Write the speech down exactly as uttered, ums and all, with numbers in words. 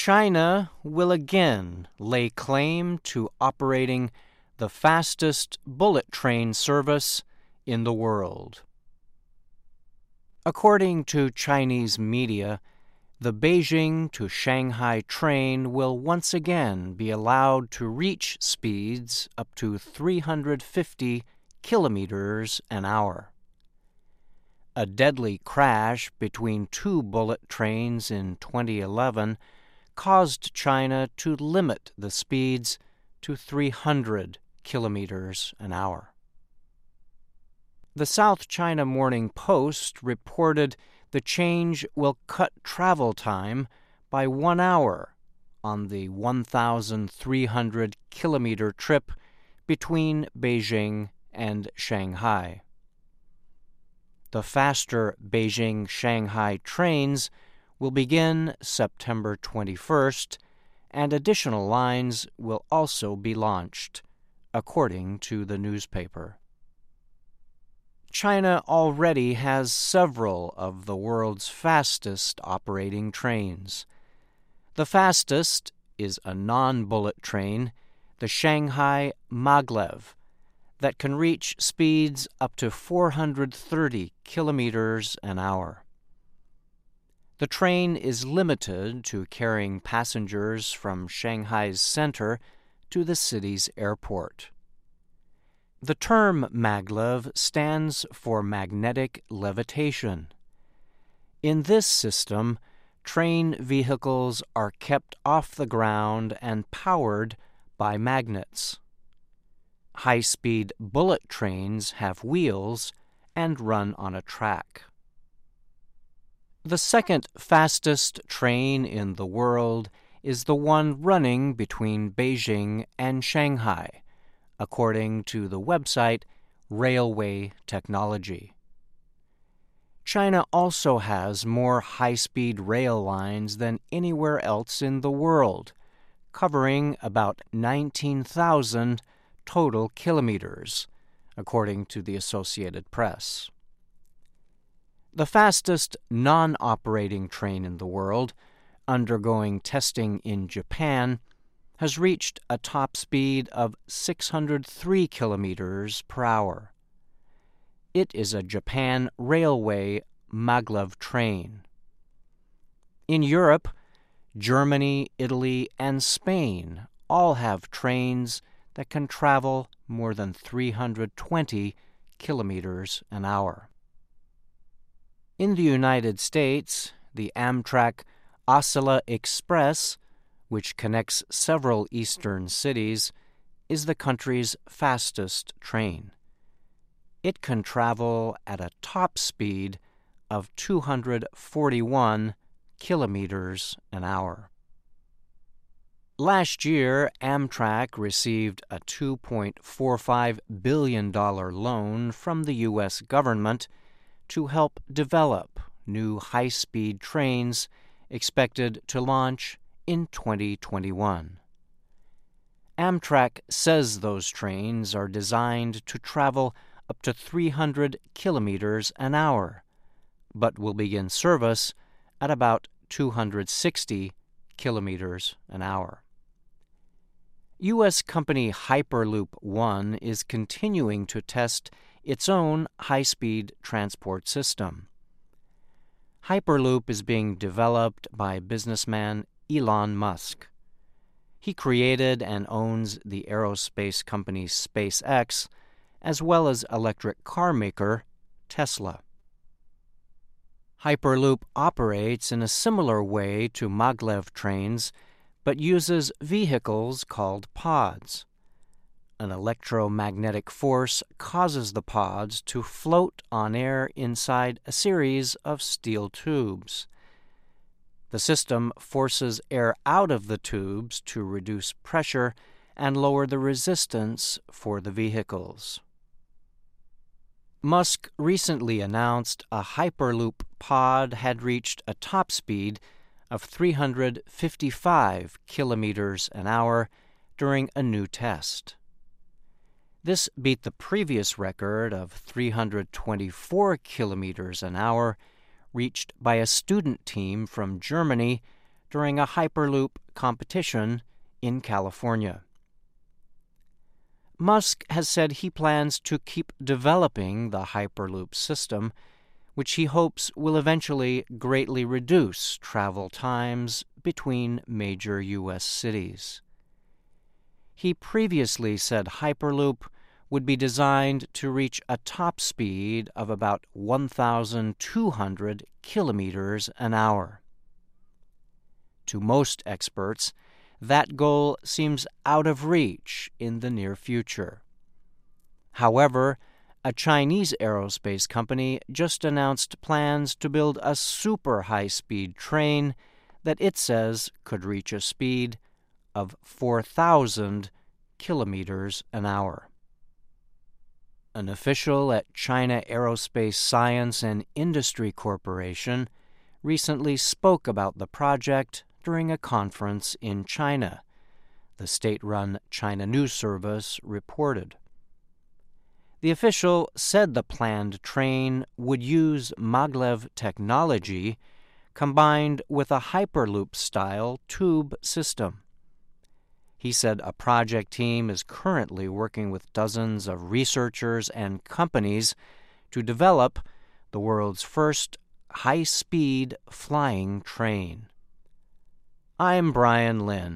China will again lay claim to operating the fastest bullet train service in the world. According to Chinese media, the Beijing to Shanghai train will once again be allowed to reach speeds up to three hundred fifty kilometers an hour. A deadly crash between two bullet trains in twenty eleven caused China to limit the speeds to three hundred kilometers an hour. The South China Morning Post reported the change will cut travel time by one hour on the one thousand three hundred kilometer trip between Beijing and Shanghai. The faster Beijing-Shanghai trains will begin September twenty-first, and additional lines will also be launched, according to the newspaper. China already has several of the world's fastest operating trains. The fastest is a non-bullet train, the Shanghai Maglev, that can reach speeds up to four hundred thirty kilometers an hour. The train is limited to carrying passengers from Shanghai's center to the city's airport. The term maglev stands for magnetic levitation. In this system, train vehicles are kept off the ground and powered by magnets. High-speed bullet trains have wheels and run on a track. The second fastest train in the world is the one running between Beijing and Shanghai, according to the website Railway Technology. China also has more high-speed rail lines than anywhere else in the world, covering about nineteen thousand total kilometers, according to the Associated Press. The fastest non-operating train in the world, undergoing testing in Japan, has reached a top speed of six hundred three kilometers per hour. It is a Japan Railway maglev train. In Europe, Germany, Italy, and Spain all have trains that can travel more than three hundred twenty kilometers an hour. In the United States, the Amtrak Acela Express, which connects several eastern cities, is the country's fastest train. It can travel at a top speed of two hundred forty-one kilometers an hour. Last year, Amtrak received a two point four five billion dollars loan from the U S government to help develop new high-speed trains expected to launch in twenty twenty-one. Amtrak says those trains are designed to travel up to three hundred kilometers an hour, but will begin service at about two hundred sixty kilometers an hour. U S company Hyperloop One is continuing to test its own high-speed transport system. Hyperloop is being developed by businessman Elon Musk. He created and owns the aerospace company SpaceX, as well as electric car maker Tesla. Hyperloop operates in a similar way to maglev trains, but uses vehicles called pods. An electromagnetic force causes the pods to float on air inside a series of steel tubes. The system forces air out of the tubes to reduce pressure and lower the resistance for the vehicles. Musk recently announced a Hyperloop pod had reached a top speed of three hundred fifty-five kilometers an hour during a new test. This beat the previous record of three hundred twenty-four kilometers an hour reached by a student team from Germany during a Hyperloop competition in California. Musk has said he plans to keep developing the Hyperloop system, which he hopes will eventually greatly reduce travel times between major U S cities. He previously said Hyperloop would be designed to reach a top speed of about one thousand two hundred kilometers an hour. To most experts, that goal seems out of reach in the near future. However, a Chinese aerospace company just announced plans to build a super high-speed train that it says could reach a speed of four thousand kilometers an hour. An official at China Aerospace Science and Industry Corporation recently spoke about the project during a conference in China, the state-run China News Service reported. The official said the planned train would use maglev technology combined with a Hyperloop-style tube system. He said a project team is currently working with dozens of researchers and companies to develop the world's first high-speed flying train. I'm Brian Lynn.